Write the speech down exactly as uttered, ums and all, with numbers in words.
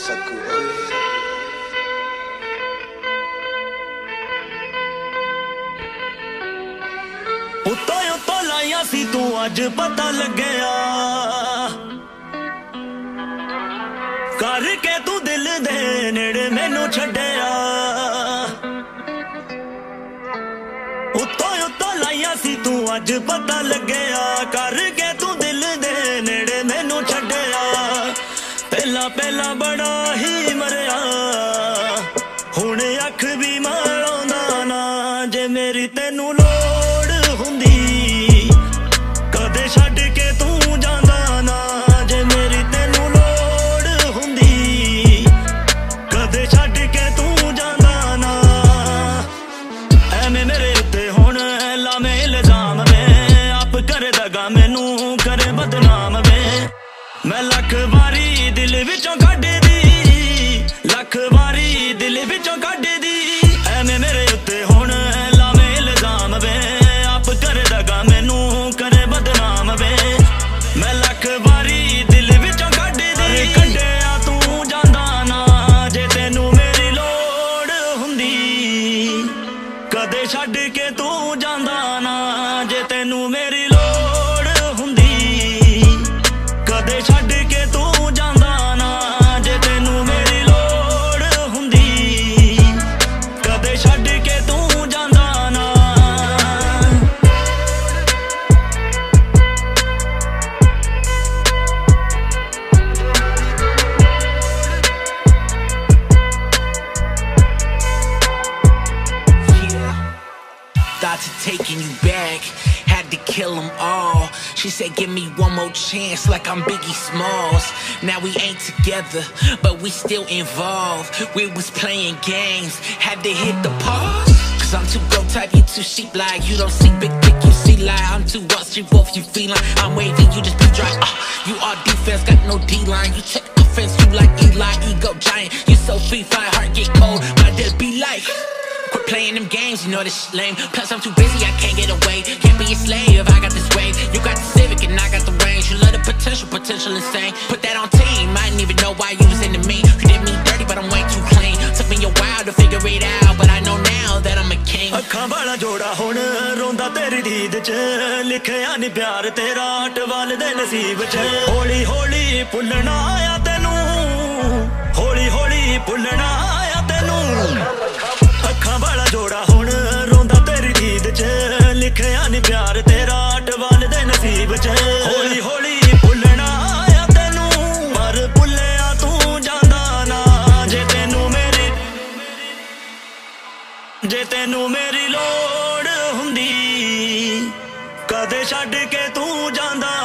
ਸਕੂ ਓਏ ਉੱਤੋਂ ਉੱਤੋਂ ਲਾਇਆ ਸੀ ਤੂੰ ਅੱਜ ਪਤਾ ਲੱਗਿਆ ਕਰਕੇ ਤੂੰ ਦਿਲ ਦੇ ਨੇੜੇ ਮੈਨੂੰ ਛੱਡਿਆ ਉੱਤੋਂ ਉੱਤੋਂ ਲਾਇਆ ਸੀ ਤੂੰ ਅੱਜ ਪਤਾ ਲੱਗਿਆ ਕਰਕੇ ਤੂੰ ਦਿਲ ਦੇ ਨੇੜੇ ਮੈਨੂੰ ਛੱਡਿਆ ਪਹਿਲਾਂ ਪਹਿਲਾਂ ਬੜਾ ਹੀ ਮਰਿਆ ਹੁਣ ਅੱਖ ਵੀ ਮਾਰਉਂਦਾ ਨਾ ਜੇ ਮੇਰੀ ਤੈਨੂੰ ਲੋੜ ਹੁੰਦੀ ਕਦੇ ਛੱਡ ਕੇ ਤੂੰ ਜਾਂਦਾ ਨਾ ਜੇ ਮੇਰੀ ਤੈਨੂੰ ਲੋੜ ਹੁੰਦੀ ਕਦੇ ਛੱਡ ਕੇ ਤੂੰ ਜਾਂਦਾ ਨਾ ਐਵੇਂ ਮੇਰੇ ਉੱਤੇ ਹੁਣ ਲਾਵੇਂ ਇਲਜ਼ਾਮ ਵੇ ਆਪ ਕਰ ਦਗਾ ਮੈਨੂੰ ਕਰੇ ਬਦਨਾਮ ਵੇ ਮੈਂ ਲੱਖ ਵਾਰੀ ਦਿਲ ਵਿੱਚੋਂ ਕੱਢਦੀ ਲੱਖ ਵਾਰੀ ਦਿਲ ਵਿੱਚੋਂ ਕੱਢਦੀ ਐਵੇਂ ਮੇਰੇ ਉੱਤੇ ਹੁਣ ਲਾਵੇਂ ਇਲਜ਼ਾਮ ਵੇ ਆਪ ਕਰ ਦਗਾ ਮੈਨੂੰ ਕਰੇ ਬਦਨਾਮ ਵੇ ਮੈਂ ਲੱਖ ਵਾਰੀ ਦਿਲ ਵਿੱਚੋਂ ਕੱਢਦੀ ਕੱਢਿਆ ਤੂੰ ਜਾਂਦਾ ਨਾ ਜੇ ਤੈਨੂੰ ਮੇਰੀ ਲੋੜ ਹੁੰਦੀ ਕਦੇ ਛੱਡ ਕੇ ਤੂੰ ਜਾਂਦਾ ਨਾ ਜੇ ਤੈਨੂੰ ਮੇਰੀ ਲੋੜ ਹੁੰਦੀ ਕਦੇ ਛੱਡ ਕੇ ਤੂੰ ਜਾਂਦਾ ਨਾ ਜੇ ਤੈਨੂੰ ਮੇਰੀ ਲੋੜ ਹੁੰਦੀ ਕਦੇ ਛੱਡ ਕੇ ਤੂੰ ਜਾਂਦਾ ਨਾ Thoughts of taking you back, had to kill them all. She said give me one more chance like I'm Biggie Smalls. Now we ain't together, but we still involved. We was playing games, had to hit the pause. Cause I'm too go type, you too sheep like you don't see big pick, you see like I'm too rusty wolf, you feel like I'm wavy, you just be dry. uh, You are defense, got no D-line, you take offense, you like Eli, ego giant. You so free, fire, heart get cold, my dead be like quit playing them games, you know this shit lame. Plus I'm too busy, I can't get away. Can't be a slave, I got this wave. You got the Civic and I got the range. You love the potential, potential insane. Put that on team, I didn't even know why you was into me. You did me dirty, but I'm way too clean. Took me a while to figure it out, but I know now that I'm a king. ਅੱਖਾਂ ਵਾਲਾ ਜੋੜਾ ਹੁਣ ਰੋਂਦਾ ਤੇਰੀ ਦੀਦ ਚ ਲਿਖਿਆ ਨੀ ਪਿਆਰ ਤੇਰਾ ਟਵਾਲ ਦੇ ਨਸੀਬ ਚ ਹੌਲੀ ਹੌਲੀ ਭੁੱਲਣਾ ਆਇਆ ਤੈਨੂੰ ਹੌਲੀ ਹੌਲੀ ਭੁੱਲਣਾ ਆਇਆ ਤੈਨੂੰ ਅੱਖਾਂ ਵਾਲਾ ਜੋੜਾ ਹੁਣ ਰੋਂਦਾ ਤੇਰੀ ਦੀਦ ਚ ਲਿਖਿਆ ਨੀ ਪਿਆਰ ਤੇਰਾ ਟਵਾਲ ਦੇ ਨਸੀਬ ਚ ਹੌਲੀ ਹੌਲੀ ਭੁੱਲਣਾ ਆਇਆ ਤੈਨੂੰ ਪਰ ਭੁੱਲਿਆ ਤੂੰ ਜਾਂਦਾ ਨਾ ਜੇ ਤੈਨੂੰ ਮੇਰੀ ਜੇ ਤੈਨੂੰ ਮੇਰੀ ਲੋੜ ਹੁੰਦੀ ਕਦੇ ਛੱਡ ਕੇ ਤੂੰ ਜਾਂਦਾ